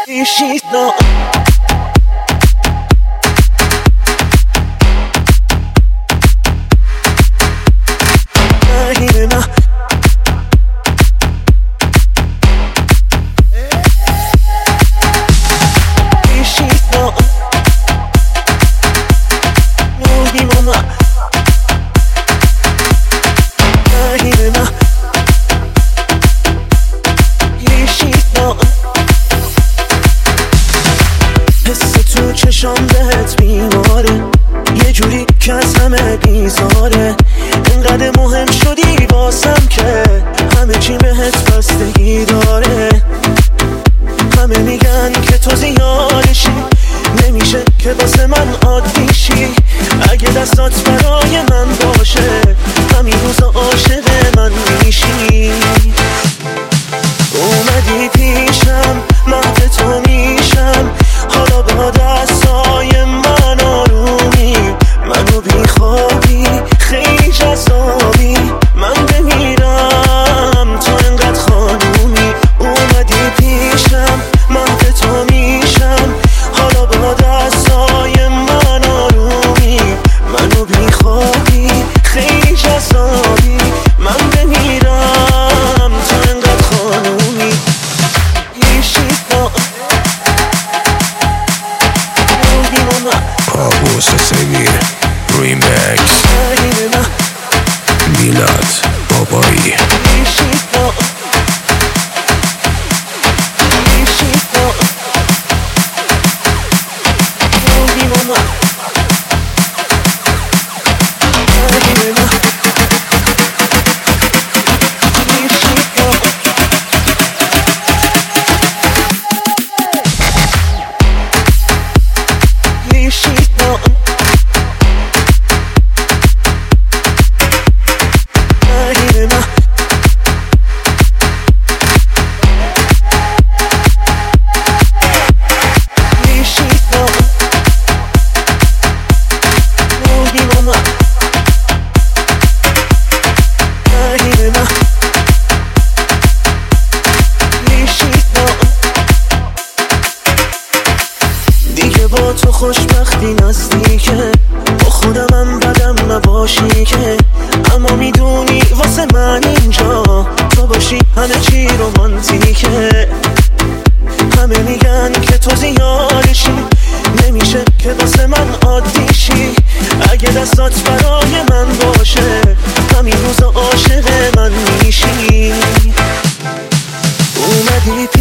She's no چشام بهت بیماره یه جوری که از همه بیزاره انقدر مهم شدی واسم که همه چی بهت بستگی داره همه میگن که تو زیادشی نمیشه که واسه من عادی شی اگه دستات برای من باشه همین روزا عاشق من میشی اومدی پیشم مهد تو میشم حالا با دستای من آرومی منو بیخوابی خیلی جذابی من بمیرم تو انقدر خانومی اومدی پیشم مهد تو میشم حالا با دستای من آرومی منو بیخوابی خیلی جذابی من بمیرم تو انقدر خانومی کابوس سمیر ریمکس میلاد بابایی با تو خوشبختی نزدیکه با خودمم بدم نباشی که اما میدونی واسه من اینجا تو باشی همه چی رومانتیکه همه میگن که تو زیادشی نمیشه که واسه من عادی شی اگه دستات برای من باشه همین روزا عاشق من میشی اومدی